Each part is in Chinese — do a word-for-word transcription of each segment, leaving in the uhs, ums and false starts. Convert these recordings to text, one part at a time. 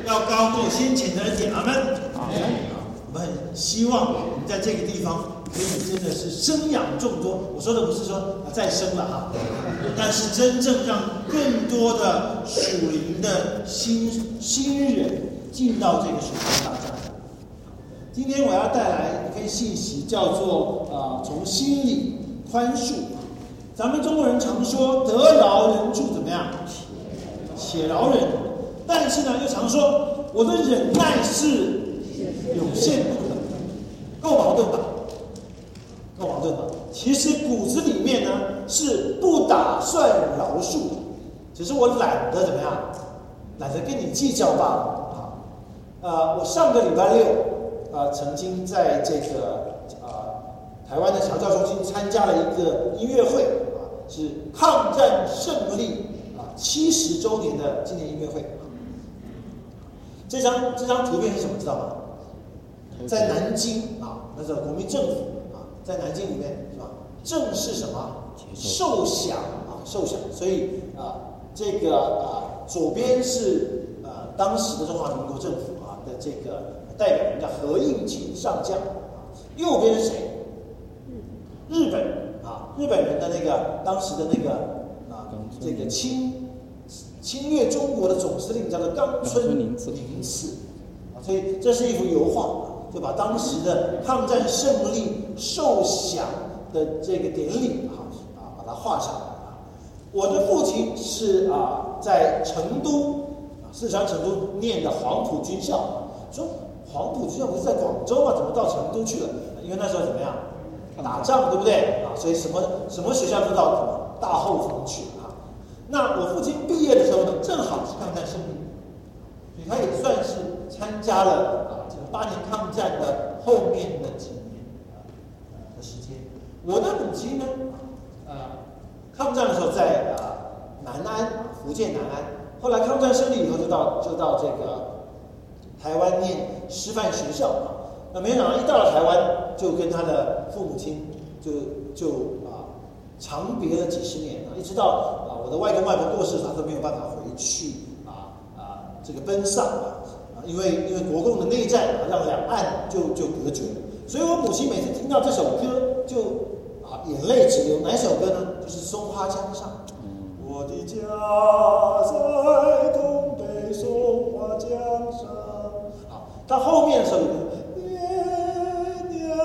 要高过先前的恩典，阿们。阿们。我们很希望我们在这个地方可以真的是生养众多。我说的不是说啊再生了哈，但是真正让更多的属灵的新新人进到这个属灵大家庭。今天我要带来一篇信息，叫做啊、呃、从心里宽恕。咱们中国人常说得饶人处怎么样？且饶人。但是呢，又常说我的忍耐是有限度的，够矛盾吧？够矛盾吧？其实骨子里面呢是不打算饶恕，只是我懒得怎么样，懒得跟你计较罢了啊。呃，我上个礼拜六啊、呃，曾经在这个啊、呃、台湾的侨教中心参加了一个音乐会啊，是抗战胜利啊七十周年的纪念音乐会。这张这张图片是什么？知道吗？在南京啊，那时候国民政府啊，在南京里面是吧？正是什么？受降啊，受降。所以啊，这个啊，左边是呃当时的中华民国政府啊的这个代表人叫何应钦上将啊，右边是谁？日本啊，日本人的那个当时的那个啊，这个侵。侵略中国的总司令叫做冈村宁次啊，所以这是一幅油画啊，就把当时的抗战胜利受降的这个典礼啊啊把它画下来啊。我的父亲是啊在成都啊四川成都念的黄埔军校啊，说黄埔军校不是在广州吗？怎么到成都去了？因为那时候怎么样打仗对不对啊？所以什么什么学校都到什么大后方去了。那我父亲毕业的时候呢，正好是抗战胜利，所以他也算是参加了啊这个八年抗战的后面的几年啊的时间。我的母亲呢，呃，抗战的时候在啊南安，福建南安，后来抗战胜利以后就到就到这个台湾念师范学校啊。那没想到一到了台湾，就跟他的父母亲就就啊长别了几十年啊，一直到。我的外公外婆过世，他都没有办法回去啊啊，这个奔丧啊啊，因为因为国共的内战啊，让两岸就就隔绝了。所以我母亲每次听到这首歌，就啊眼泪直流。哪首歌呢？就是《松花江上》。我的家在东北松花江上。啊，到后面的时候有个爹娘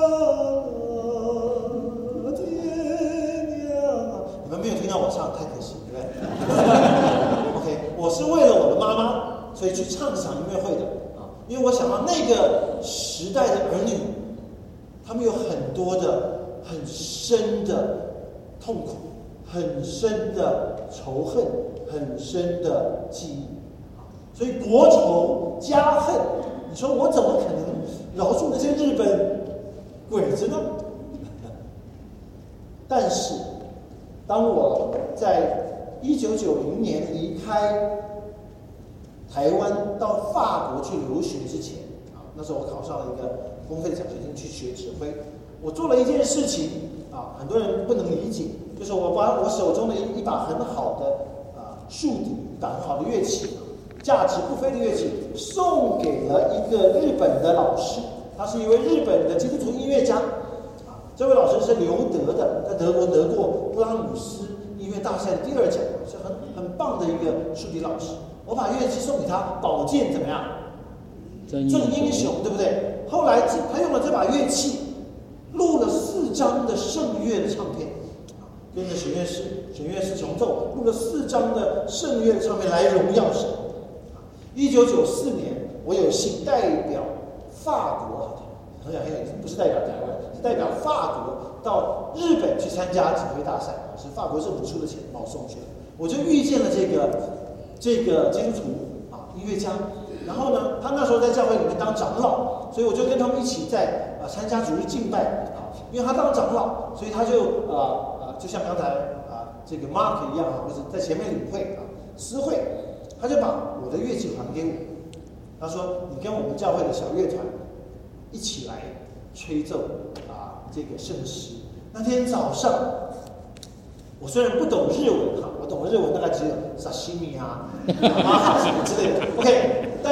啊，爹娘啊，你们没有听到我唱，太可惜。OK， 我是为了我的妈妈，所以去唱这场音乐会的啊，因为我想到那个时代的儿女，他们有很多的很深的痛苦，很深的仇恨，很深的记忆啊，所以国仇家恨，你说我怎么可能饶恕那些日本鬼子呢？但是，当我在一九九零年离开台湾到法国去留学之前啊，那时候我考上了一个公费的奖学金去学指挥。我做了一件事情啊，很多人不能理解，就是我把我手中的一一把很好的啊竖笛，一把很好的乐器，价值不菲的乐器，送给了一个日本的老师，他是一位日本的基督徒音乐家啊。这位老师是留德的，在德国得过布拉姆斯音乐大赛的第二奖，是很很棒的一个竖笛老师。我把乐器送给他，宝剑怎么样？正英雄，对不对？后来他用了这把乐器，录了四张的圣乐的唱片，跟着弦乐师、弦乐师重奏，录了四张的圣乐的唱片来荣耀神。一九九四年，我有幸代表法国，很很有意思，不是代表台湾，是代表法国到日本去参加指挥大赛，是法国政府出的钱把我送去了。我就遇见了这个这个基督徒啊音乐家，然后呢，他那时候在教会里面当长老，所以我就跟他们一起在啊参加主日敬拜啊，因为他当长老，所以他就啊啊就像刚才啊这个 Mark 一样啊，或者在前面领会啊私会，他就把我的乐器还给我，他说你跟我们教会的小乐团一起来吹奏啊这个圣诗。那天早上，我虽然不懂日文哈，我懂的日文大概只有沙西米啊、马哈什么之类的 ，OK， 但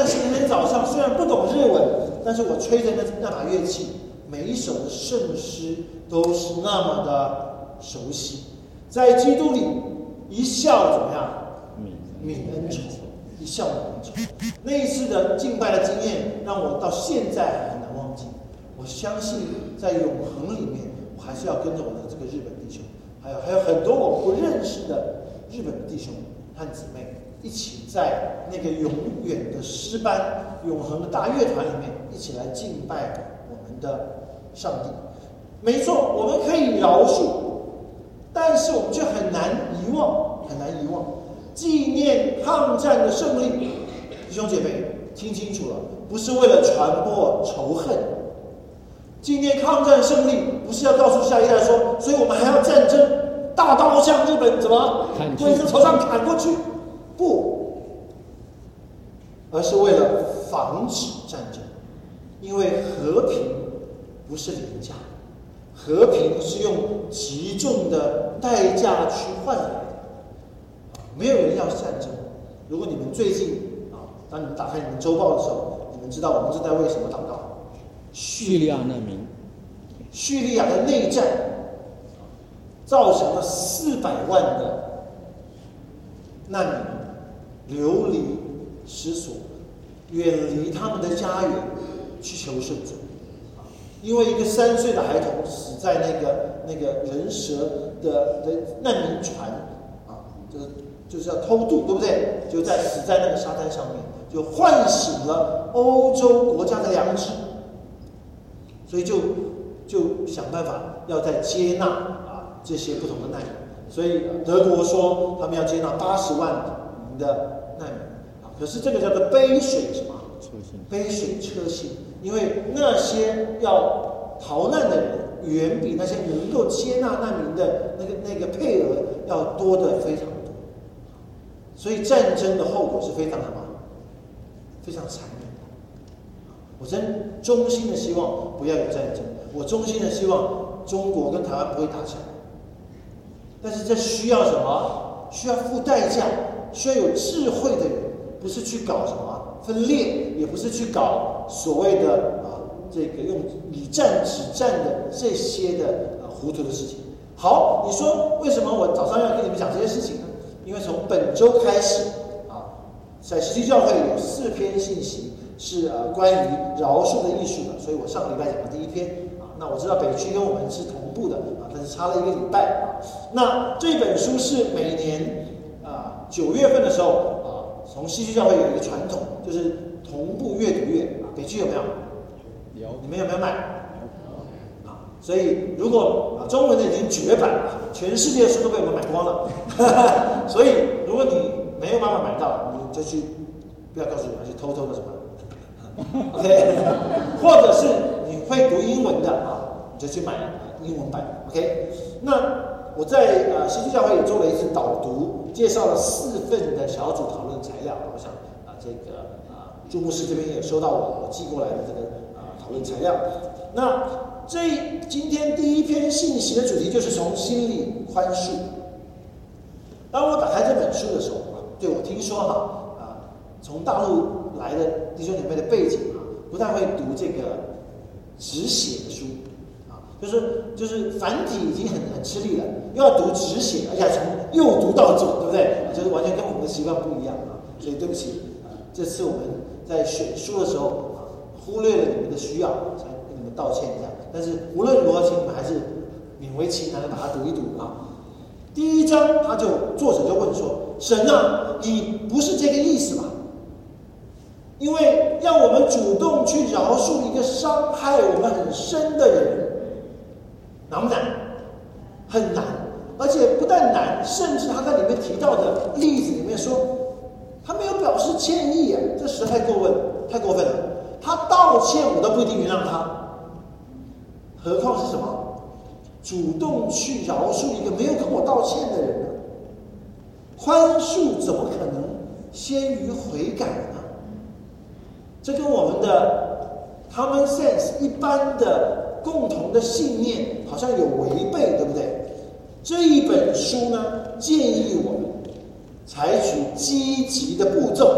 是那天早上虽然不懂日文，但是我吹着那那把乐器，每一首的圣诗都是那么的熟悉。在基督里一笑怎么样？泯恩仇，一笑泯恩仇。那一次的敬拜的经验，让我到现在还很难忘记。我相信在永恒里面，我还是要跟着我的这个日本弟兄，还有还有很多我不认识的日本的弟兄和姊妹，一起在那个永远的诗班、永恒的大乐团里面，一起来敬拜我们的上帝。没错，我们可以饶恕，但是我们却很难遗忘，很难遗忘纪念抗战的胜利。弟兄姐妹，听清楚了，不是为了传播仇恨。纪念抗战胜利，不是要告诉下一代说，所以我们还要战争，大刀向日本怎么鬼子头上砍过去？不，而是为了防止战争，因为和平不是廉价，和平是用极重的代价去换来的。没有人要战争。如果你们最近啊，当你们打开你们周报的时候，你们知道我们是在为什么祷告？ 叙利亚难民， 叙利亚的内战造成了四百万的难民流离失所，远离他们的家园去求生存。因为一个三岁的孩童死在那个那个人蛇的的难民船啊，就是就是要偷渡，对不对？就在死在那个沙滩上面，就唤醒了欧洲国家的良知。所以就就想办法要再接纳啊这些不同的难民，所以德国说他们要接纳八十万名的难民啊，可是这个叫做杯水什么？杯水车薪，因为那些要逃难的人远比那些能够接纳难民的那个那个配额要多的非常多，所以战争的后果是非常什么？非常残忍。我真衷心的希望不要有战争，我衷心的希望中国跟台湾不会打起来。但是这需要什么？需要付代价，需要有智慧的人，不是去搞什么分裂，也不是去搞所谓的啊这个用以战止战的这些的啊糊涂的事情。好，你说为什么我早上要跟你们讲这些事情呢？因为从本周开始啊，在实际教会有四篇信息。是呃关于饶恕的艺术的，所以我上个礼拜讲的第一篇啊，那我知道北区跟我们是同步的啊，但是差了一个礼拜啊。那这本书是每年啊九月份的时候啊，从西区教会有一个传统，就是同步阅读月啊，北区有没有？有。你们有没有买？啊，所以如果啊中文的已经绝版了，全世界的书都被我们买光了，所以如果你没有办法买到，你就去不要告诉你们，去偷偷的什么。OK， 或者是你会读英文的啊，你就去买英文版。OK， 那我在呃西区教会也做了一次导读，介绍了四份的小组讨论材料。我想啊，这个啊朱牧师这边也收到我我寄过来的这个啊讨论材料。那这今天第一篇信息的主题就是从心里宽恕。当我打开这本书的时候啊，对我听说哈啊，从大陆来的弟兄姐妹的背景啊，不太会读这个直写的书啊，就是就是繁体已经很很吃力了，又要读直写，而且还从右读到左，对不对？就是完全跟我们的习惯不一样啊。所以对不起啊，这次我们在选书的时候啊，忽略了你们的需要，才跟你们道歉一下。但是无论如何，请你们还是勉为其难的把它读一读啊。第一章，他就作者就问说：“神啊，你不是这个意思吧？因为要我们主动去饶恕一个伤害我们很深的人，难不难？很难，而且不但难，甚至他在里面提到的例子里面说，他没有表示歉意啊，这实在太过分，太过分了。他道歉我都不一定原谅他，何况是什么？主动去饶恕一个没有跟我道歉的人呢？宽恕怎么可能先于悔改呢？这跟我们的 common sense 一般的共同的信念好像有违背，对不对？这一本书呢，建议我们采取积极的步骤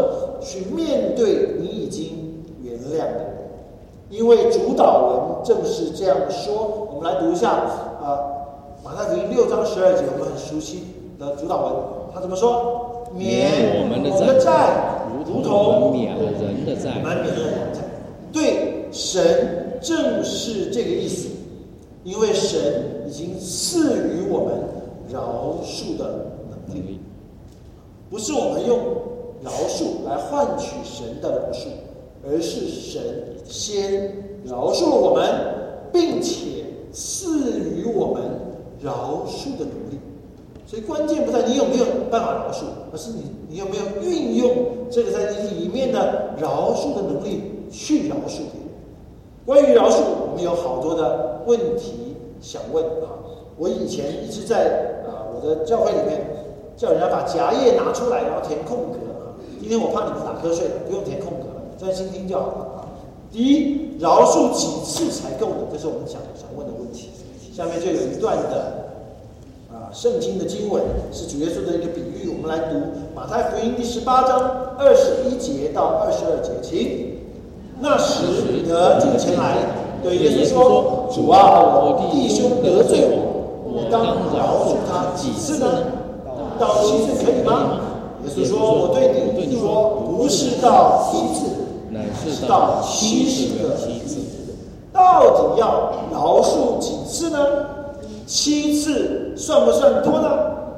去面对你已经原谅的人，因为主导文正是这样说。我们来读一下啊，马太福音六章十二节，我们很熟悉的主导文，他怎么说？免我们的债，如同免了人的债。 我们免了人的债。对，神正是这个意思，因为神已经赐予我们饶恕的能力，不是我们用饶恕来换取神的饶恕，而是神先饶恕了我们，并且赐予我们饶恕的能力。所以关键不在你有没有办法饶恕，而是你你有没有运用这个在你里面的饶恕的能力去饶恕别人。关于饶恕，我们有好多的问题想问啊。我以前一直在啊我的教会里面叫人家把夹页拿出来，然后填空格啊。今天我怕你们打瞌睡了，不用填空格了，专心听就好了啊。第一，饶恕几次才够呢？这是我们想想问的问题。下面就有一段的啊圣经的经文，是主耶稣的一个比喻，我们来读马太福音第十八章二十一节到二十二节，请。那时彼得进前来，对耶稣说：“主啊，我弟兄得罪我，我当饶恕他几次呢？到七次可以吗？”耶稣说：“我对你说，不是到七次，乃是到七十个七次。到底要饶恕几次呢？七次算不算多呢？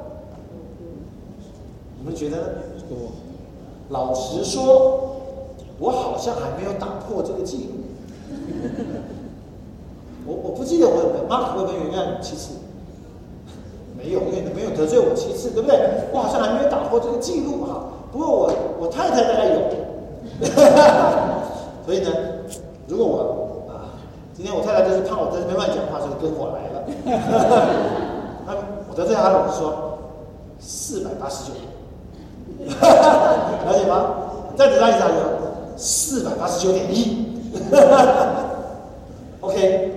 你们觉得呢？老实说，我好像还没有打破这个记录。我我不记得我有没有 Mark 会不会原谅七次？没有，因为你没有得罪我七次，对不对？我好像还没有打破这个记录哈。不过我我太太大概有，所以呢，如果我啊，今天我太太就是怕我在这边乱讲话，就跟我来了。那我得罪她了，我就说四百八十九，了解吗？再得到一下就四百八十九点一。OK，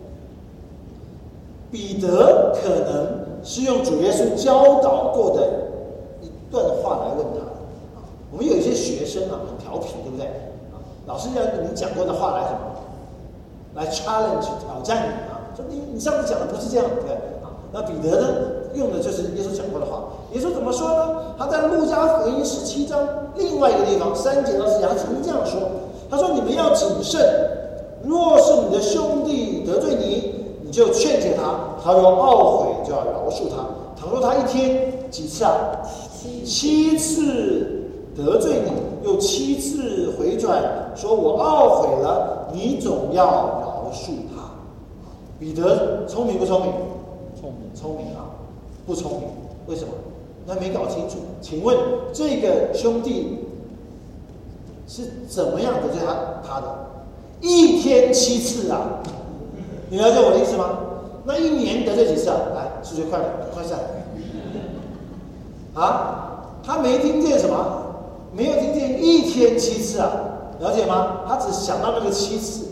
彼得可能是用主耶稣教导过的一段话来问他。我们有一些学生啊，很调皮，对不对？老师让你们讲过的话来什么？来 challenge 挑战你啊，说你你上次讲的不是这样，对不对？啊，那彼得呢，用的就是耶稣讲过的话。耶稣怎么说呢？他在路加福音十七章另外一个地方三节到四节，他曾经这样说：他说你们要谨慎，若是你的兄弟得罪你，你就劝解他，他若懊悔，就要饶恕他。倘若他一天几次啊？七次得罪你，又七次回转，说我懊悔了，你总要饶恕他。彼得聪明不聪明？ 聪明， 聪明啊，不聪明？为什么？他没搞清楚。请问这个兄弟是怎么样得罪他他的？一天七次啊！你了解我的意思吗？那一年得罪几次啊？来，数学快点，快算。啊，他没听见什么？没有听见一天七次啊？了解吗？他只想到那个七次。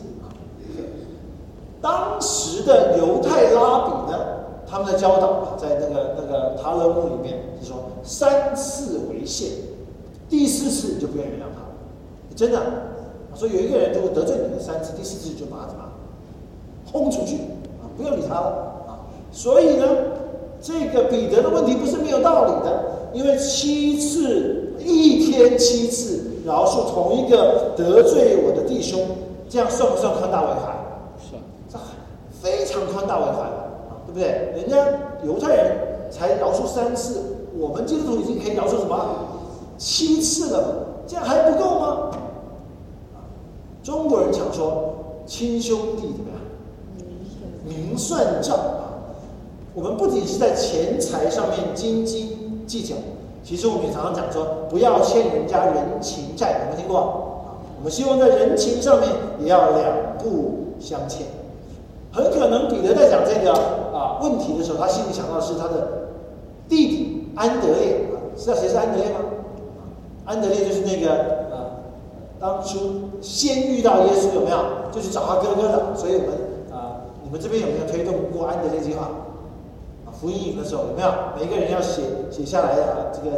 当时的犹太拉比呢，他们的教导在那个那个塔勒木里面是说三次为限，第四次你就不要原谅他了，真的。所以有一个人如果得罪你的三次，第四次就把他怎么轰出去啊，不要理他了啊。所以呢，这个彼得的问题不是没有道理的，因为七次一天七次饶恕同一个得罪我的弟兄，这样算不算宽大为怀？ 算， 这非常宽大为怀了啊，对不对？人家犹太人才饶恕三次，我们基督徒已经可以饶恕什么七次了，这样还不够吗？中国人常说亲兄弟怎么样？明算账啊！我们不仅是在钱财上面斤斤计较，其实我们也常常讲说不要欠人家人情债，有没有听过啊？我们希望在人情上面也要两不相欠。很可能彼得在讲这个啊问题的时候，他心里想到的是他的弟弟安德烈啊，知道谁是安德烈吗？安德烈就是那个啊，当初先遇到耶稣有没有？就去找他哥哥的。所以我们啊，你们这边有没有推动过安德烈计划？啊，福音营的时候有没有？每一个人要写写下来啊，这个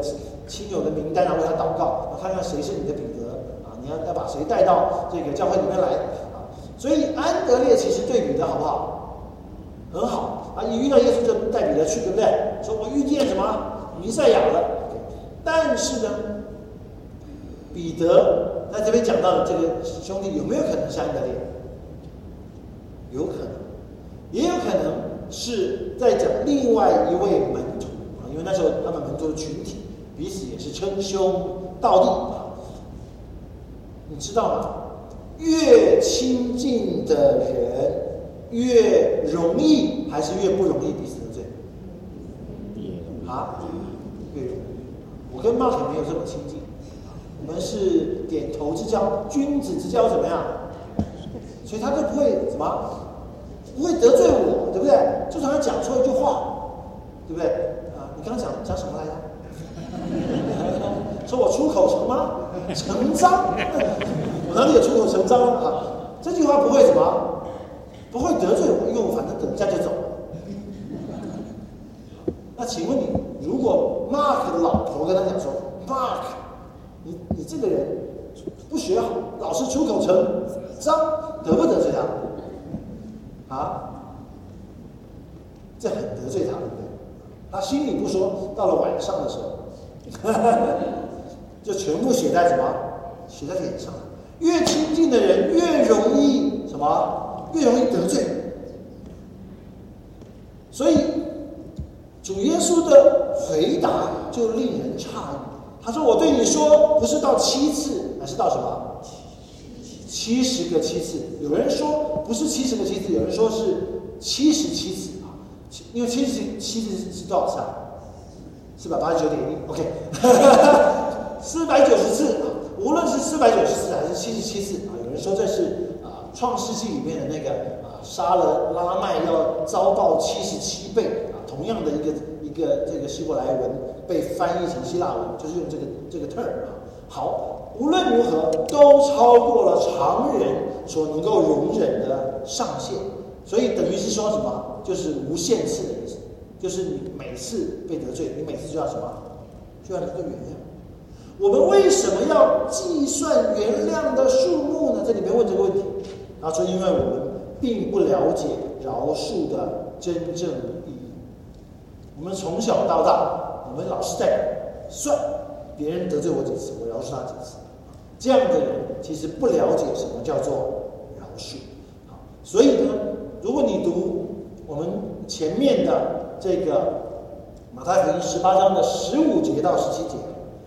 亲友的名单啊，为他祷告，看看谁是你的彼得啊，你要要把谁带到这个教会里面来啊。所以安德烈其实对彼得好不好？很好啊，一遇到耶稣就带彼得去，对不对？说我遇见什么弥赛亚了。但是呢，彼得在这边讲到的这个兄弟有没有可能是安德烈？有可能，也有可能是在讲另外一位门徒啊，因为那时候他们门徒的群体彼此也是称兄道弟啊。你知道吗？越亲近的人越容易还是越不容易彼此得罪？啊，越容易。我跟 Mark 没有这么亲近，我们是点头之交，君子之交怎么样？所以他就不会什么，不会得罪我，对不对？就常常讲错一句话，对不对？啊，你刚刚讲讲什么来着？说我出口成吗？成章？我哪里有出口成章啊？这句话不会什么，不会得罪我，因为我反正等一下就走。那请问你，如果 Mark 的老婆跟他讲说 ，Mark， 你你这个人不学好，老是出口成章，得不得罪他？啊？这很得罪他，对不对？他心里不说，到了晚上的时候，就全部写在什么？写在脸上。越亲近的人越容易什么？越容易得罪。所以主耶稣的回答就令人诧异。他说：“我对你说，不是到七次，而是到什么？七十个七次。有人说不是七十个七次，有人说是七十七次啊。因为七十七次是多少次啊？四百八十九点一。OK， 四百九十次。无论是四百九十次还是七十七次啊，有人说这是啊《创世纪》里面的那个啊杀了拉麦要遭报七十七倍啊，同样的一个一个这个希伯来文被翻译成希腊文，就是用这个这个 term 啊。好，无论如何都超过了常人所能够容忍的上限，所以等于是说什么？就是无限次的意思，就是你每次被得罪，你每次就要什么？就要能够原谅。我们为什么要计算原谅的数目呢？这里面问这个问题，他说：因为我们并不了解饶恕的真正意义。我们从小到大，我们老是在算别人得罪我几次，我饶恕他几次。这样的人其实不了解什么叫做饶恕。好，所以呢，如果你读我们前面的这个马太福音十八章的十五节到十七节。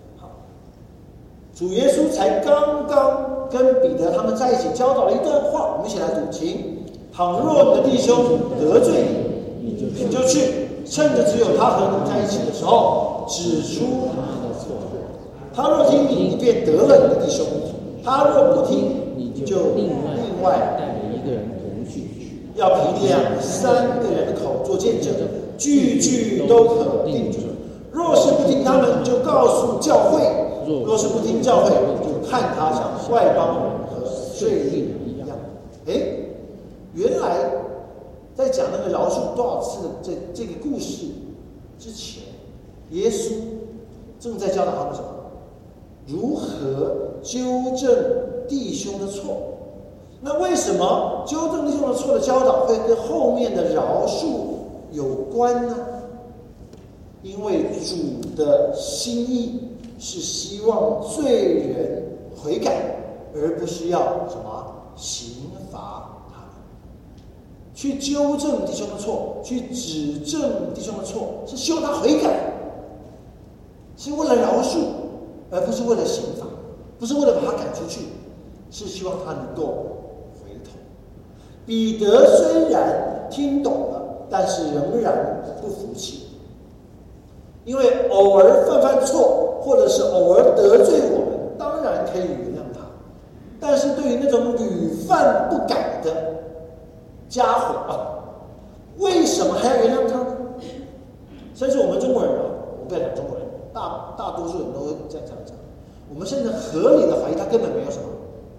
主耶稣才刚刚跟彼得他们在一起教导了一段话，我们一起来读，请：倘若你的弟兄得罪你，你就去，趁着只有他和你在一起的时候，指出他的错。他若听你，你便得了你的弟兄；他若不听，你就另外带一个人同去， 要凭两三个人的口做见证，句句都可定准。若是不听他们，就告诉教会。若是不听教会，就看他像外邦人和税吏一样。哎，原来在讲那个饶恕多少次的这这个故事之前，耶稣正在教导他们什么？如何纠正弟兄的错？那为什么纠正弟兄的错的教导会跟后面的饶恕有关呢？因为主的心意是希望罪人悔改，而不是要什么刑罚他们。去纠正弟兄的错，去指正弟兄的错，是希望他悔改，是为了饶恕，而不是为了刑罚，不是为了把他赶出去，是希望他能够回头。彼得虽然听懂了，但是仍然不服气。因为偶尔犯犯错，或者是偶尔得罪我们，当然可以原谅他。但是对于那种屡犯不改的家伙啊，为什么还要原谅他呢？甚至我们中国人啊，我不要讲中国人，大大多数人都会这样讲。我们现在合理的怀疑他根本没有什么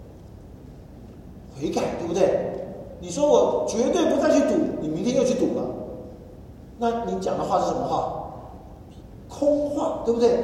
悔改，对不对？你说我绝对不再去赌，你明天又去赌了，那你讲的话是什么话？空话，对不对？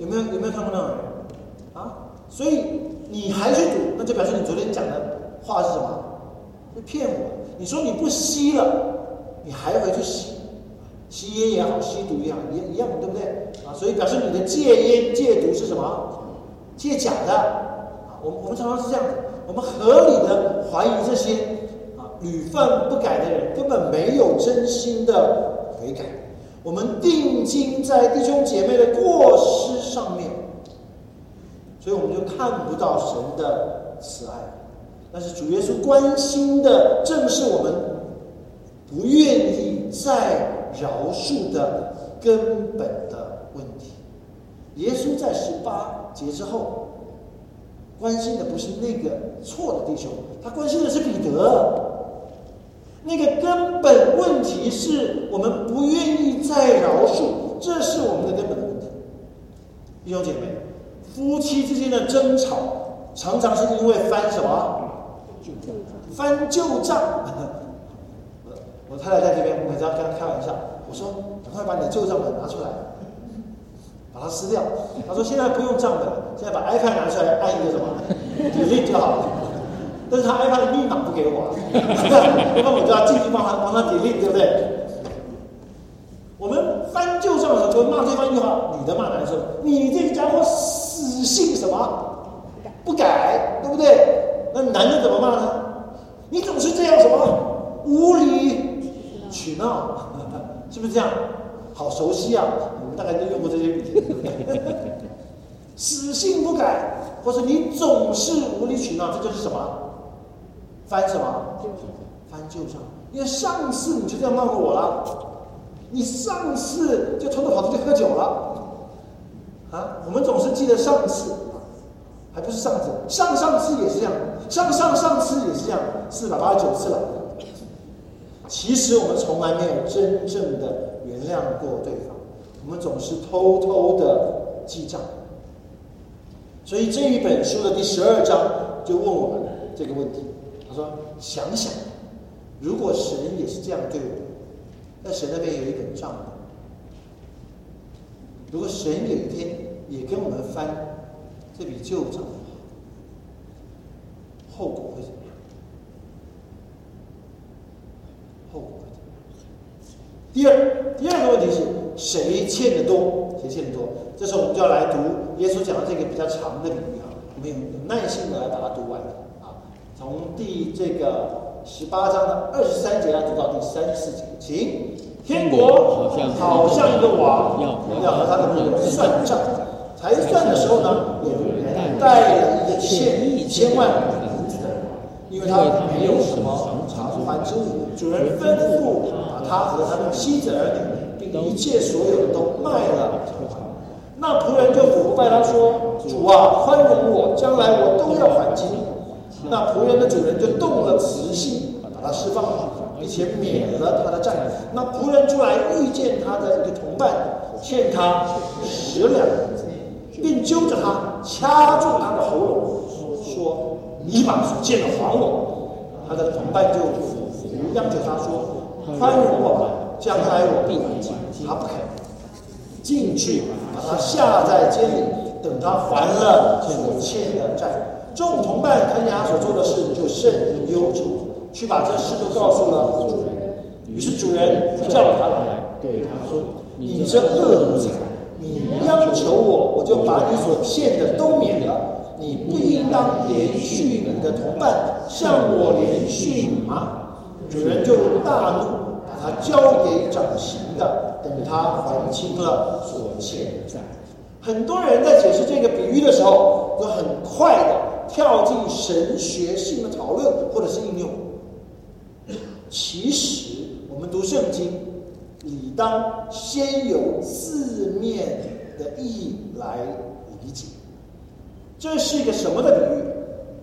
有没有有没有看过那种人啊？所以你还去赌，那就表示你昨天讲的话是什么？是骗我。你说你不吸了，你还回去吸，吸烟也好，吸毒也好，一一样，对不对？啊，所以表示你的戒烟戒毒是什么？戒假的。啊，我们我们常常是这样的，我们合理的怀疑这些啊屡犯不改的人根本没有真心的悔改。我们定睛在弟兄姐妹的过失上面，所以我们就看不到神的慈爱。但是主耶稣关心的正是我们不愿意再饶恕的根本的问题。耶稣在十八节之后关心的不是那个错的弟兄，他关心的是彼得。那个根本问题是我们不愿意再饶恕，这是我们的根本的问题。弟兄姐妹，夫妻之间的争吵常常是因为翻什么？翻旧账。我太太在这边，我每次要跟她开玩笑，我说赶快把你的旧账本拿出来，把它撕掉。她说现在不用账本，现在把 iPad 拿出来，按一个什么 delete 就好了。但是他 iPad 的密码不给我，那我就要进去帮他帮他 delete， 对不对？我们翻旧账的时候，就骂对方一句话，女的骂男生：“你这个家伙死性什么？不改，对不对？”那男的怎么骂呢？你总是这样什么无理取闹，是不是这样？好熟悉啊！你们大概都用过这些语言，对不对？死性不改，或者你总是无理取闹，这就是什么？翻什么？翻旧账。因为上次你就这样骂过我了，你上次就偷偷跑出去喝酒了，啊！我们总是记得上次，还不是上次，上上次也是这样，上上上次也是这样，四百八十九次了。其实我们从来没有真正的原谅过对方，我们总是偷偷的记账。所以这一本书的第十二章就问我们这个问题。他说：“想想，如果神也是这样对我，那神那边有一本账本。如果神有一天也跟我们翻这笔旧账的话，后果会怎么样？后果会怎么样？第二，第二个问题是谁欠的多？谁欠的多？这时候我们就要来读耶稣讲的这个比较长的比喻啊，我们有耐心的来把它读完。”从第这个十八章的二十三节来读到第三十四节，请。天国好像一个王要和他的仆人算账，才算的时候呢，有人带了一个欠一千万银子的人，因为他没有什么偿还之物，主人吩咐把他和他的妻子儿女并一切所有的都卖了偿还。那仆人就俯拜他说：“主啊，宽容我，将来我都要还清。”那仆人的主人就动了慈心，把他释放了，并且免了他的债。那仆人出来遇见他的一个同伴欠他十两银子，并揪着他掐住他的喉咙，说：“你把所欠的还我。”他的同伴就俯伏央求他说：“宽容我吧，将来我必还清。”他不肯，进去把他下在监里，等他还了所欠的债。众同伴看见他所做的事，就甚忧愁，去把这事都告诉了主人。于是主人叫他来，对他说：“你这恶奴才，你央求我，我就把你所欠的都免了。你不应当连续你的同伴，向我连续吗？”主人就大怒，把他交给掌刑的，等他还清了所欠的债。很多人在解释这个比喻的时候，都很快的跳进神学性的讨论或者是应用。其实我们读圣经，理当先有字面的意义来理解。这是一个什么的比喻？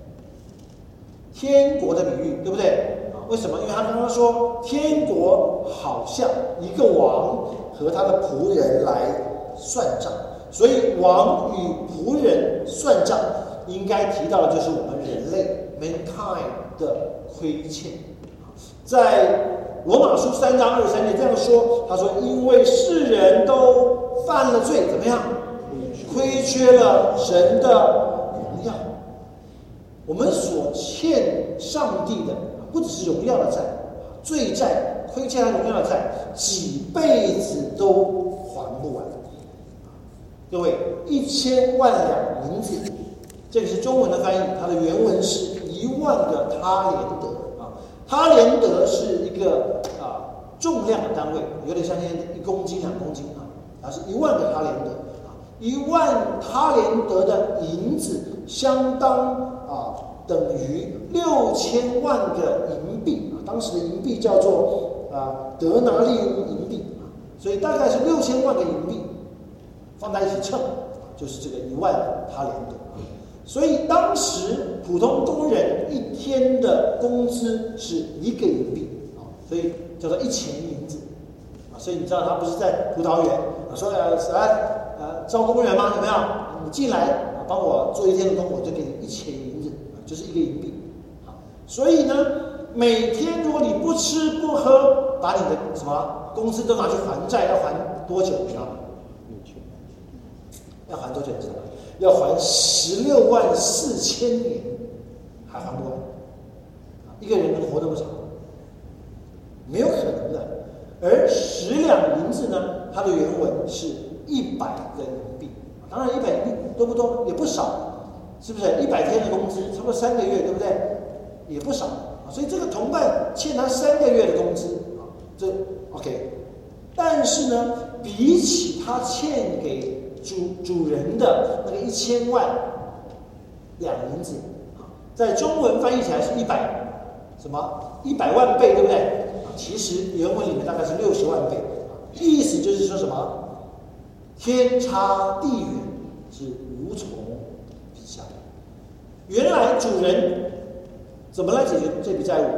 天国的比喻，对不对？为什么？因为他刚刚说天国好像一个王和他的仆人来算账，所以王与仆人算账，应该提到的就是我们人类 mankind 的亏欠。在罗马书三章二十三节这样说，他说：“因为世人都犯了罪，怎么样？ 亏缺了神的荣耀。我们所欠上帝的不只是荣耀的债，罪债、亏欠他荣耀的债，几辈子都还不完。各位，一千万两银子，这个是中文的翻译，它的原文是一万个他连德啊。他连德是一个啊重量的单位，有点像现在一公斤、两公斤啊，它是一万个他连德啊。一万他连德的银子相当啊等于六千万个银币啊，当时的银币叫做啊德拿利乌银币啊，所以大概是六千万个银币。放在一起称，就是这个一万他连德。所以当时普通工人一天的工资是一个银币啊，所以叫做一钱银子啊。所以你知道他不是在葡萄园啊说呃来呃招工人吗？有没有？你进来啊，帮我做一天的工，我就给你一钱银子啊，就是一个银币啊。所以呢，每天如果你不吃不喝，把你的什么工资都拿去还债，要还多久？你知道吗？要还多久？你知道吗？要还十六万四千年，还还不完。一个人能活那么长？没有可能的。而十两银子呢，它的原文是一百个银币。当然，一百银币多不多？也不少，是不是？一百天的工资，差不多三个月，对不对？也不少啊。所以这个同伴欠他三个月的工资啊，这 OK。但是呢，比起他欠给主主人的那个一千万两银子啊，在中文翻译起来是一百什么一百万倍，对不对？啊，其实原文里面大概是六十万倍啊，意思就是说什么天差地远，是无从比较。原来主人怎么来解决这笔债务？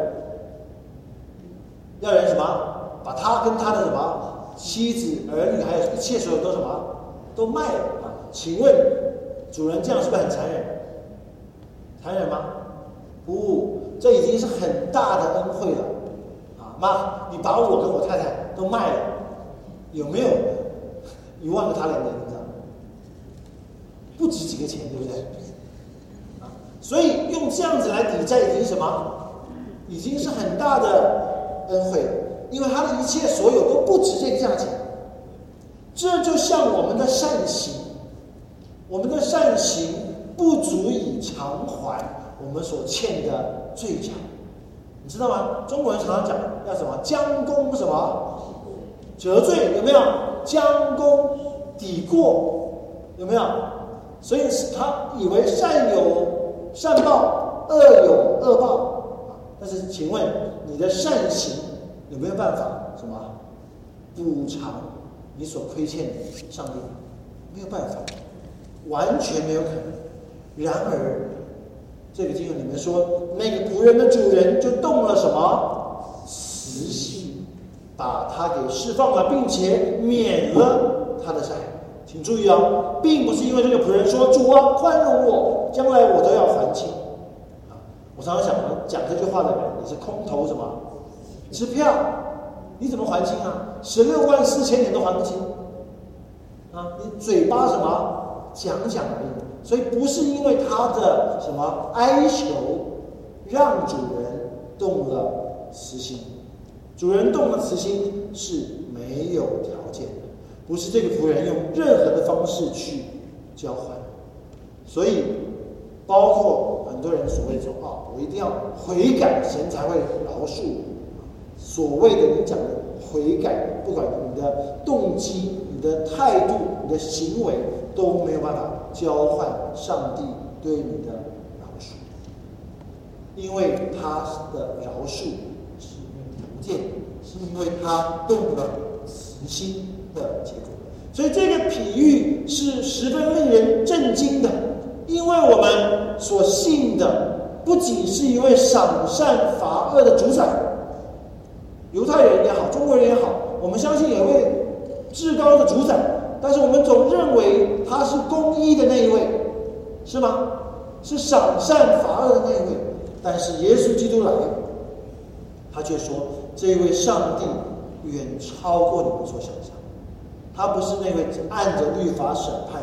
要人什么？把他跟他的什么妻子、儿女，还有一切所有都什么？都卖了啊！请问主人这样是不是很残忍？残忍吗？不，这已经是很大的恩惠了啊！妈，你把我跟我太太都卖了，有没有一万个他连德？你知道吗？不值几个钱，对不对？啊，所以用这样子来抵债，已经什么？已经是很大的恩惠了，因为他的一切所有都不值这个价钱。这就像我们的善行，我们的善行不足以偿还我们所欠的罪债，你知道吗？中国人常常讲要什么将功什么折罪，有没有？将功抵过，有没有？所以他以为善有善报，恶有恶报。但是请问你的善行有没有办法什么补偿你所亏欠的上帝？没有办法，完全没有可能。然而，这个经文里面说，那个仆人的主人就动了什么慈心，把他给释放了，并且免了他的债。请注意哦，并不是因为这个仆人说主啊宽容我，将来我都要还清。啊，我常常想，讲这句话的人也是空头什么支票。你怎么还清啊？十六万四千年都还不清啊！你嘴巴什么讲讲而已，所以不是因为他的什么哀求让主人动了慈心，主人动了慈心是没有条件的，不是这个仆人用任何的方式去交换，所以包括很多人所谓说啊，我一定要悔改，神才会饶恕我。所谓的你讲的悔改，不管你的动机、你的态度、你的行为，都没有办法交换上帝对你的饶恕，因为他的饶恕是无条件，是因为他动了慈心的结果。所以这个比喻是十分令人震惊的，因为我们所信的不仅是一位赏善罚恶的主宰，犹太人也好，中国人也好，我们相信有一位至高的主宰，但是我们总认为他是公义的那一位，是吗？是赏善罚恶的那一位。但是耶稣基督来，他却说这一位上帝远超过你们所想象，他不是那位按着律法审判的，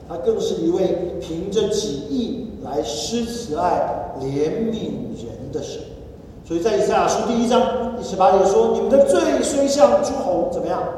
他更是一位凭着己意来施慈爱、怜悯人的神。所以在以赛亚书第一章第十八节说：“你们的罪虽像朱红，怎么样？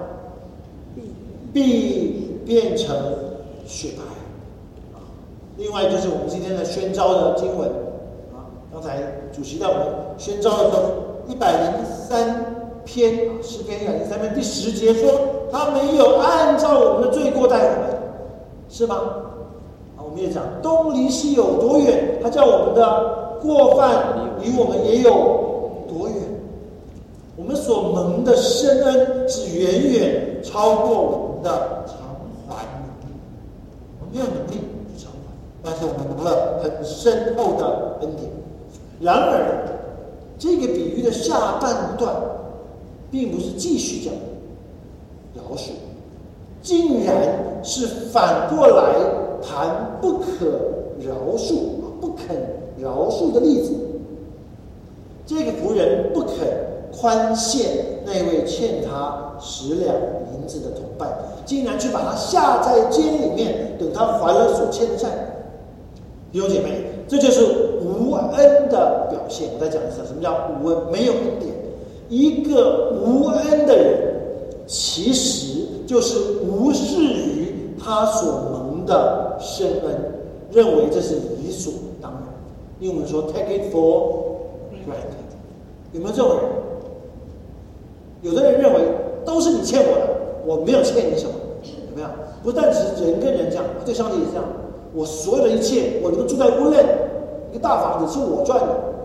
必变成雪白。”另外就是我们今天的宣召的经文啊，刚才主席带我们宣召的一百零三篇啊，诗篇一百零三篇第十节说，他没有按照我们的罪过待我们，是吗？啊，我们也讲东离西有多远，他叫我们的过犯离我们也有多远。我们所蒙的深恩是远远超过我们的偿还，我们没有能力偿还，但是我们蒙了很深厚的恩典。然而，这个比喻的下半段，并不是继续讲饶恕，竟然是反过来谈不可饶恕、不肯饶恕的例子。这个仆人不肯宽限那位欠他十两银子的同伴，竟然去把他下在监里面，等他还了所欠的债。弟兄姐妹，这就是无恩的表现。我再讲一次，什么叫无恩？没有恩典。一个无恩的人，其实就是无视于他所蒙的深恩，认为这是理所当然。英文说 take it for granted。有没有这种人？有的人认为都是你欠我的，我没有欠你什么，有没有？不但只是人跟人这样，对上帝也是这样。我所有的一切，我能够住在屋内，一个大房子是我赚的，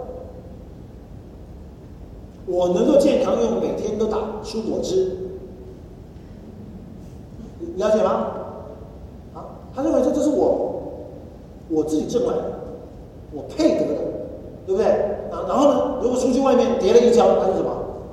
我能够健康，因为我每天都打蔬果汁，了解吗？啊，他认为这就是我我自己挣来的，我配得的，对不对？啊，然后呢，如果出去外面跌了一跤，他是什么？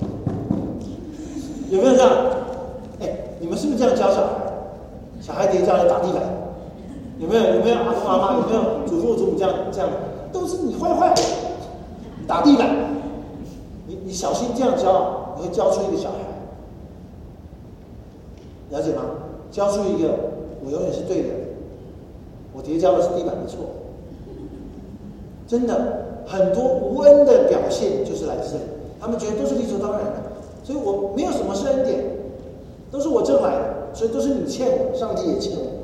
有没有这样？哎，你们是不是这样教小孩？小孩跌跤要打地板，有没有？有没有阿公阿妈？有没有祖父祖母这样这样？都是你坏坏，打地板。你你小心这样教，你会教出一个小孩，了解吗？教出一个我永远是对的，我跌跤的是地板的错。真的，很多无恩的表现就是来自这里，他们觉得都是理所当然的。所以我没有什么是恩典，都是我挣来的，所以都是你欠我，上帝也欠我。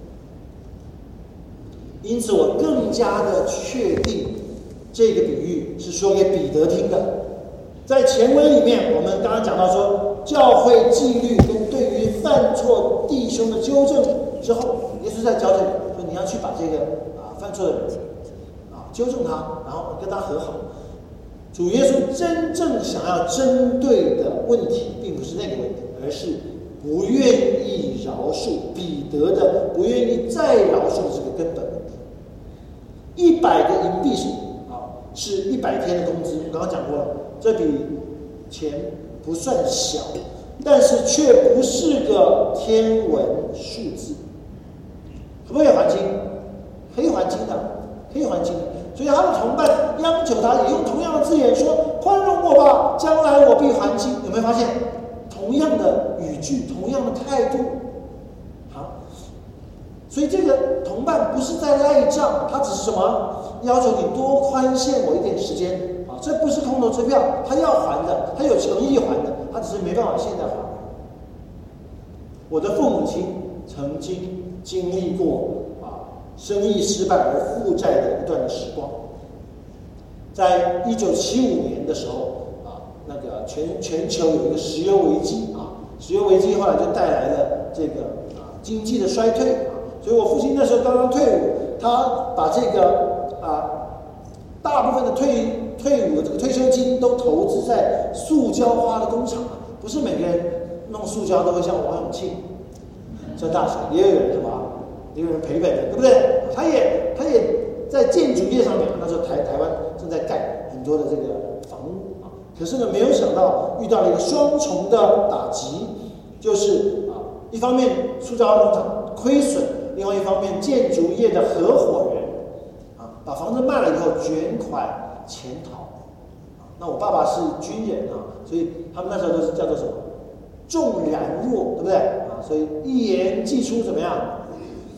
因此，我更加的确定这个比喻是说给彼得听的。在前文里面，我们刚刚讲到说，教会纪律跟对于犯错弟兄的纠正之后，耶稣在教这里说，你要去把这个啊犯错的人啊纠正他，然后跟他和好。主耶稣真正想要针对的问题，并不是那个问题，而是不愿意饶恕彼得的，不愿意再饶恕的这个根本问题。一百个银币是啊，是一百天的工资。我刚刚讲过了，这笔钱不算小，但是却不是个天文数字。可不可以还清？可以还清的，可以还清的。所以他的同伴央求他，也用同样的字眼说：“宽容我吧，将来我必还清。”有没有发现同样的语句，同样的态度？好，所以这个同伴不是在赖账，他只是什么？要求你多宽限我一点时间啊！这不是空头支票，他要还的，他有诚意还的，他只是没办法现在还。我的父母亲曾经经历过生意失败而负债的一段的时光，在一九七五年的时候啊，那个全全球有一个石油危机啊，石油危机后来就带来了这个啊经济的衰退啊，所以我父亲那时候刚刚退伍，他把这个啊大部分的退退伍的这个退休金都投资在塑胶花的工厂，不是每个人弄塑胶都会像王永庆上大学，也有人什么。也有人赔本的，对不对？他也他也在建筑业上面，那时候台台湾正在盖很多的这个房屋啊。可是呢，没有想到遇到了一个双重的打击，就是啊，一方面塑胶工厂亏损，另外一方面建筑业的合伙人啊，把房子卖了以后卷款潜逃。啊，那我爸爸是军人啊，所以他们那时候都是叫做什么重然弱，对不对？啊，所以一言既出怎么样？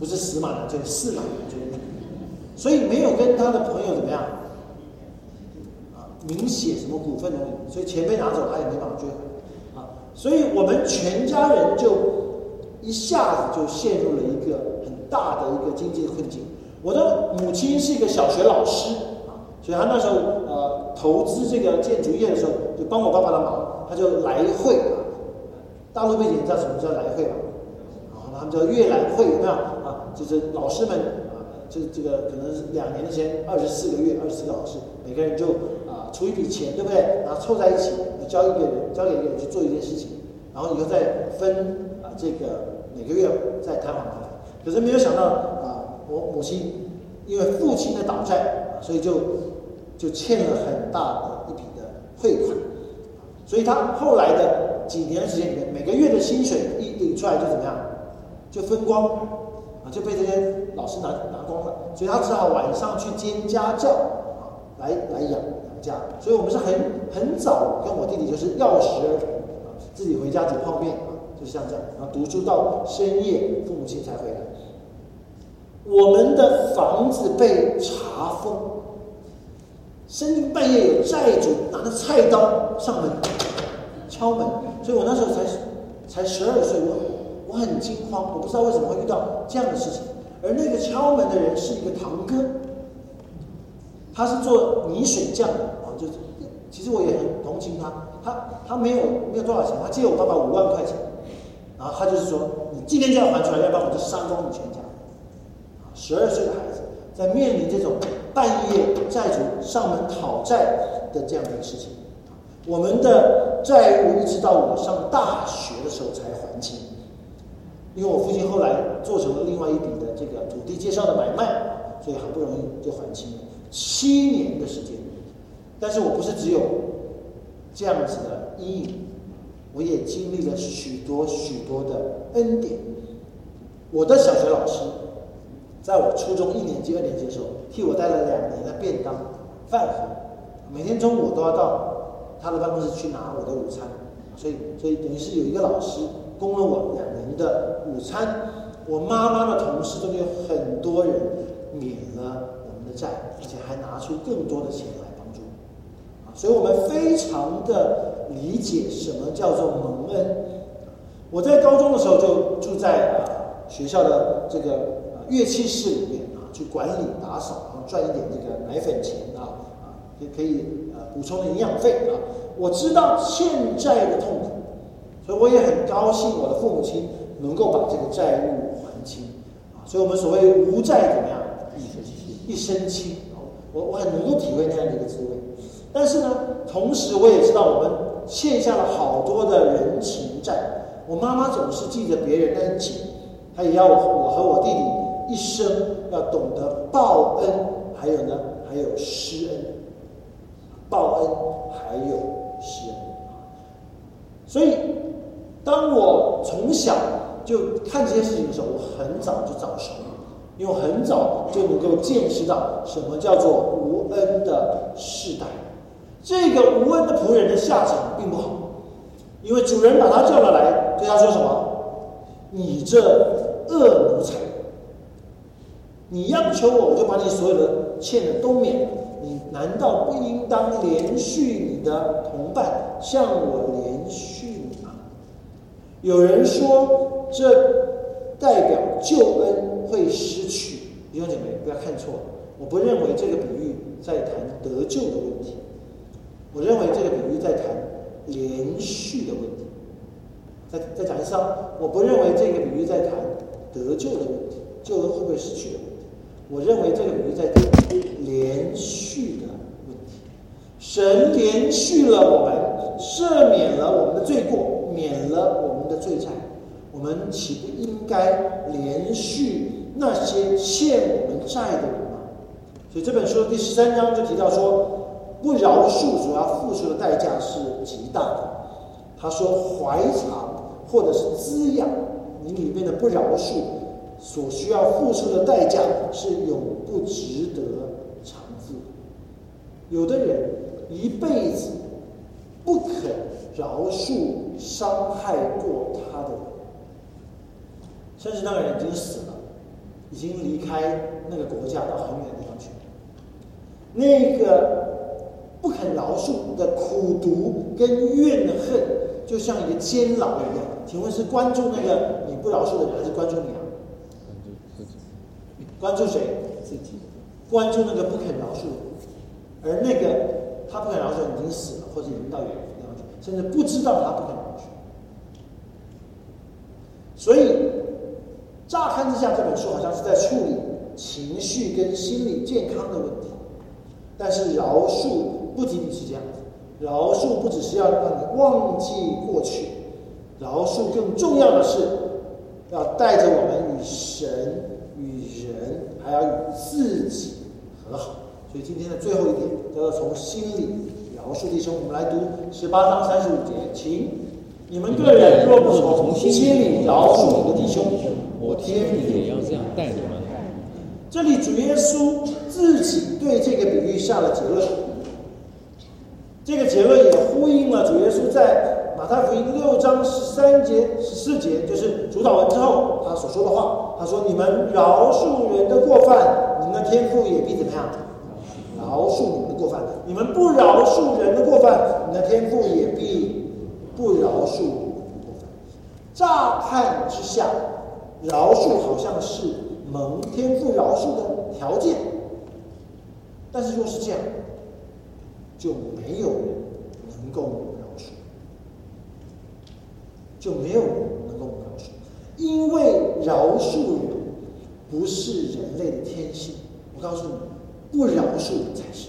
不是死马难追，驷马难追。所以没有跟他的朋友怎么样啊，明写什么股份的问题，所以钱被拿走，他也没办法追回啊。所以我们全家人就一下子就陷入了一个很大的一个经济的困境。我的母亲是一个小学老师啊，所以她那时候呃投资这个建筑业的时候，就帮我爸爸的忙，他就来会啊。大陆背景知道什么叫来会吧？啊，他们叫阅览会，有没有啊？就是老师们啊，这这个可能是两年前二十四个月，二十四个老师，每个人就啊出一笔钱，对不对？然后凑在一起，交一个人，交给一个人去做一件事情，然后以后再分啊这个每个月再摊还回来。可是没有想到啊，我母亲因为父亲的倒债，所以就就欠了很大的一笔的汇款，所以他后来的几年的时间里面，每个月的薪水一领出来就怎么样，就分光啊，就被这些老师拿拿光了，所以他只好晚上去兼家教啊，来来养养家。所以我们是很很早跟我弟弟就是钥匙儿童啊，自己回家煮泡面啊，就像这样，然后读书到深夜，父母亲才回来。我们的房子被查封，深更半夜有债主拿着菜刀上门敲门，所以我那时候才才十二岁，我我很惊慌，我不知道为什么会遇到这样的事情。而那个敲门的人是一个堂哥，他是做泥水匠的啊，就是其实我也很同情他，他他没有没有多少钱，他借我爸爸五万块钱，然后他就是说你今天就要还出来，要不然我就杀光你全家。十二岁的孩子在面临这种半夜债主上门讨债的这样的一个事情，我们的债务一直到我上大学的时候才还清，因为我父亲后来做成了另外一笔的这个土地介绍的买卖，所以很不容易就还清了，七年的时间。但是我不是只有这样子的阴影，我也经历了许多许多的恩典。我的小学老师在我初中一年级、二年级的时候，替我带了两年的便当饭盒，每天中午我都要到他的办公室去拿我的午餐，所以所以等于是有一个老师供了我两年的午餐。我妈妈的同事中间有很多人免了我们的债，而且还拿出更多的钱来帮助我，所以我们非常的理解什么叫做蒙恩。我在高中的时候就住在啊学校的这个乐器室里面啊，去管理打扫，然后赚一点那个奶粉钱啊啊，也可以呃补充营养费啊。我知道欠债的痛苦，所以我也很高兴我的父母亲能够把这个债务还清啊。所以我们所谓无债怎么样，一身轻，我我很能够体会那样的一个滋味。但是呢，同时我也知道我们欠下了好多的人情债。我妈妈总是记着别人的恩情，她也要我和我弟弟一生要懂得报恩，还有呢，还有施恩。报恩还有施恩。所以，当我从小就看这些事情的时候，我很早就早熟，因为我很早就能够见识到什么叫做无恩的世代。这个无恩的仆人的下场并不好，因为主人把他叫了来，对他说什么？你这恶奴才，你央求我，我就把你所有的欠的都免了。你难道不应当怜恤你的同伴，像我怜恤你吗？有人说，这代表救恩会失去。弟兄姐妹，不要看错了，我不认为这个比喻在谈得救的问题，我认为这个比喻在谈怜恤的问题。再再讲一次啊，我不认为这个比喻在谈得救的问题，救恩会不会失去的问题。我认为这个比喻在谈怜恤的问题。神怜恤了我们，赦免了我们的罪过，免了我们的罪债，我们岂不应该怜恤那些欠我们债的人吗？所以这本书的第十三章就提到说，不饶恕所要付出的代价是极大的。他说，怀藏或者是滋养你里面的不饶恕，所需要付出的代价是永不值得偿付。有的人一辈子不肯饶恕伤害过他的人，甚至那个人已经死了， 已经离开那个国家到很远的地方去。那个不肯饶恕的苦毒跟怨恨，就像一个监牢一样。请问是关注那个你不饶恕的人，还是关注你啊？关注谁？ 自己。 关注那个不肯饶恕的人，而那个他不肯饶恕的人已经死了，或者已经到远的地方去，甚至不知道他不肯饶恕。所以，乍看之下，这本书好像是在处理情绪跟心理健康的问题。但是饶恕不仅仅是这样子，饶恕不只是要让你忘记过去，饶恕更重要的是要带着我们与神、与人，还要与自己和好。所以今天的最后一点叫做从心里饶恕弟兄。我们来读十八章三十五节，请你们个人若不从心里饶恕你的弟兄，我天父也要这样待你们。这里主耶稣自己对这个比喻下了结论，这个结论也呼应了主耶稣在马太福音六章十三节、十四节，就是主祷文之后他所说的话。他说：“你们饶恕人的过犯，你们的天父也必怎么样？饶恕你们的过犯。你们不饶恕人的过犯，你们的天父也必不饶恕你们的过犯。”乍看之下，饶恕好像是蒙天父饶恕的条件，但是若是这样，就没有人能够饶恕，就没有人能够饶恕，因为饶恕人不是人类的天性。我告诉你，不饶恕人才是。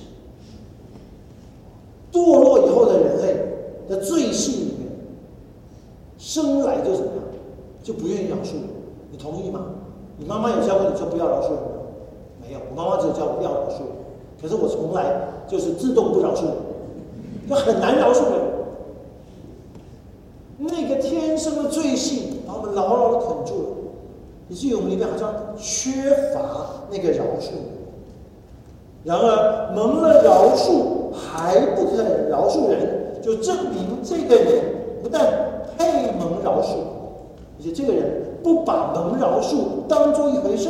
堕落以后的人类的罪性里面，生来就怎么样，就不愿意饶恕人。你同意吗？你妈妈有教过你说不要饶恕人吗？没有，我妈妈只有教我要饶恕人，可是我从来就是自动不饶恕人，就很难饶恕人。那个天生的罪性把我们牢牢的捆住了，以至于我们里面好像缺乏那个饶恕。然而蒙了饶恕还不肯饶恕人，就证明这个人不但配蒙饶恕，而且这个人不把蒙饶恕当作一回事。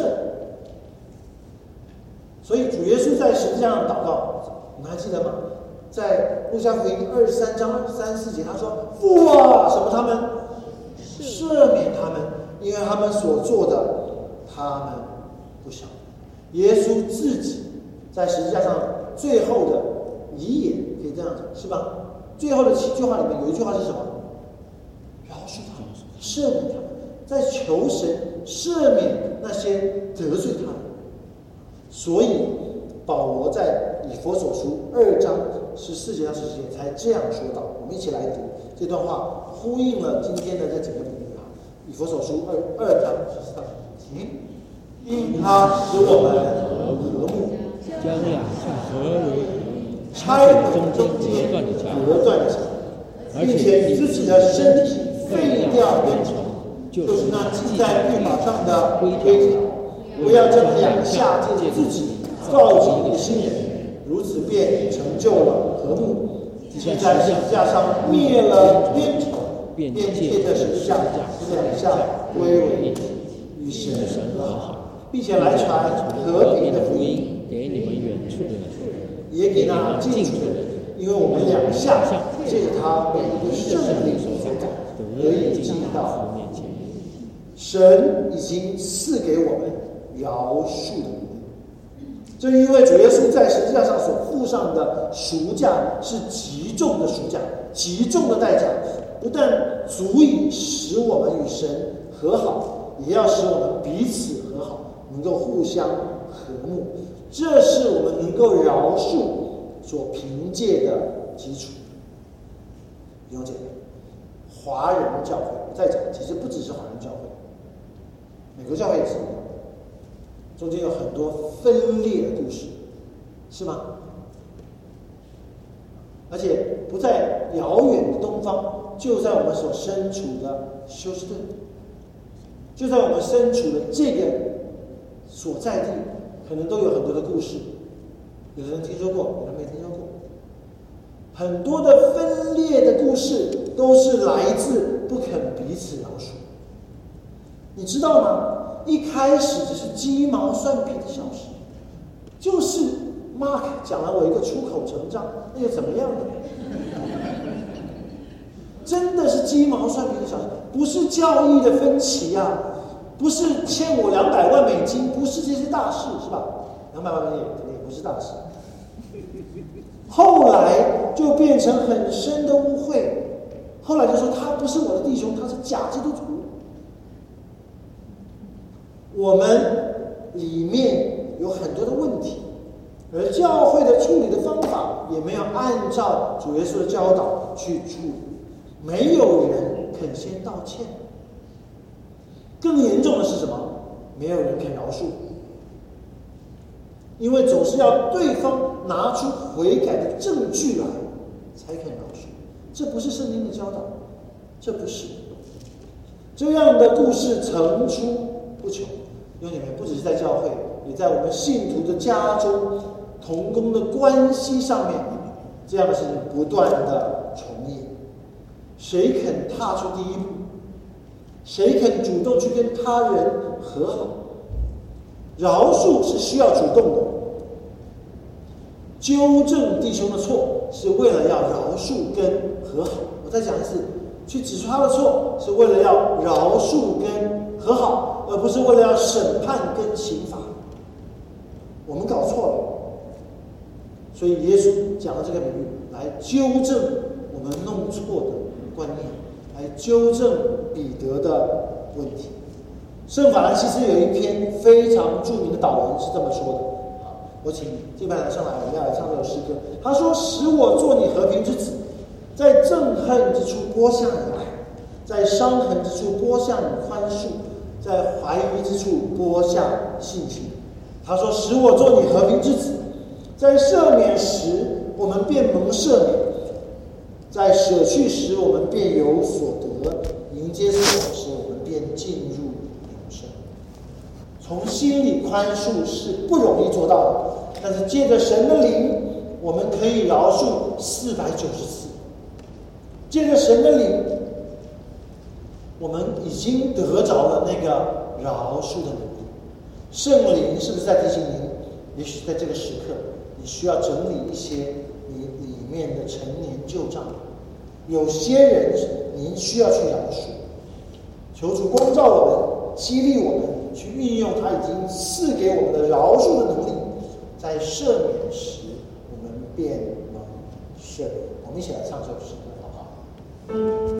所以主耶稣在十字架上祷告，你们还记得吗？在路加福音二十三章三四节，他说：“父啊，什么他们赦免他们，因为他们所做的，他们不晓得。”耶稣自己在十字架上最后的遗言，可以这样讲，是吧？最后的七句话里面有一句话是什么？饶恕他们，赦免他们，在求神赦免那些得罪他的。所以保罗在以弗所书二章十四节到十七节才这样说道。我们一起来读这段话，呼应了今天的这整个比喻啊。以弗所书二二章十四到十七节，因他使我们和睦， 将两下合为拆毁中间隔断的墙，并且以自己的身体废掉冤仇，就是那记在律法上的规条。不要将两下借自己造成一个新人，如此便成就了和睦。即在十字架上灭了冤仇，便借着十字架使两下归为一体，与神和好，并且来传和平的福音给你们远处的人， 也给那近处的人，因为我们两下借着他被一个圣灵所感召，得以进到面前。神已经赐给我们饶恕的能力，正因为主耶稣在十字架上所付上的赎价是极重的赎价，极重的代价，不但足以使我们与神和好，也要使我们彼此和好，能够互相和睦。这是我们能够饶恕所凭借的基础。弟兄姐妹，华人教会再讲，其实不只是华人教会，美国教会也是一样，中间有很多分裂的故事，是吗？而且不在遥远的东方，就在我们所身处的休斯顿，就在我们身处的这个所在地，可能都有很多的故事。有的人听说过，有人没听说过。很多的分裂的故事都是来自不肯彼此饶恕。你知道吗？ 一开始只是鸡毛蒜皮的小事，就是 Mark 讲了我一个出口成章，那又怎么样呢？真的是鸡毛蒜皮的小事，不是教义的分歧啊，不是欠我两百万美金，不是这些大事，是吧？两百万美金也也不是大事。后来就变成很深的误会，后来就说他不是我的弟兄，他是假基督徒。我们里面有很多的问题，而教会的处理的方法也没有按照主耶稣的教导去处理，没有人肯先道歉。更严重的是什么？没有人肯饶恕，因为总是要对方拿出悔改的证据来才肯饶恕，这不是圣经的教导，这不是。这样的故事层出不穷，因为你们不只是在教会，也在我们信徒的家中、同工的关系上面，这样的事情不断的重演。谁肯踏出第一步？谁肯主动去跟他人和好？饶恕是需要主动的，纠正弟兄的错是为了要饶恕跟和好。我再讲一次，去指出他的错是为了要饶恕跟和好，而不是为了要审判跟刑罚。我们搞错了，所以耶稣讲了这个比喻来纠正我们弄错的观念，来纠正彼得的问题。圣法兰西斯有一篇非常著名的祷文是这么说的，好，我请敬拜来上来，我们要来唱这首诗歌。他说：“使我做你和平之子，在憎恨之处播下你爱，在伤痕之处播下你宽恕，在怀疑之处播下信心。”他说：“使我做你和平之子，在赦免时我们便蒙赦免，在舍去时我们便有所得，迎接死亡时我们便进入永生。”从心里宽恕是不容易做到的，但是借着神的灵，我们可以饶恕四百九十次。借着神的灵，我们已经得着了那个饶恕的能力。圣灵是不是在提醒您，也许在这个时刻你需要整理一些你里面的陈年旧账，有些人您需要去饶恕。求主光照我们，激励我们去运用他已经赐给我们的饶恕的能力，在赦免时我们便能赦免。我们一起来唱这首诗歌好不好？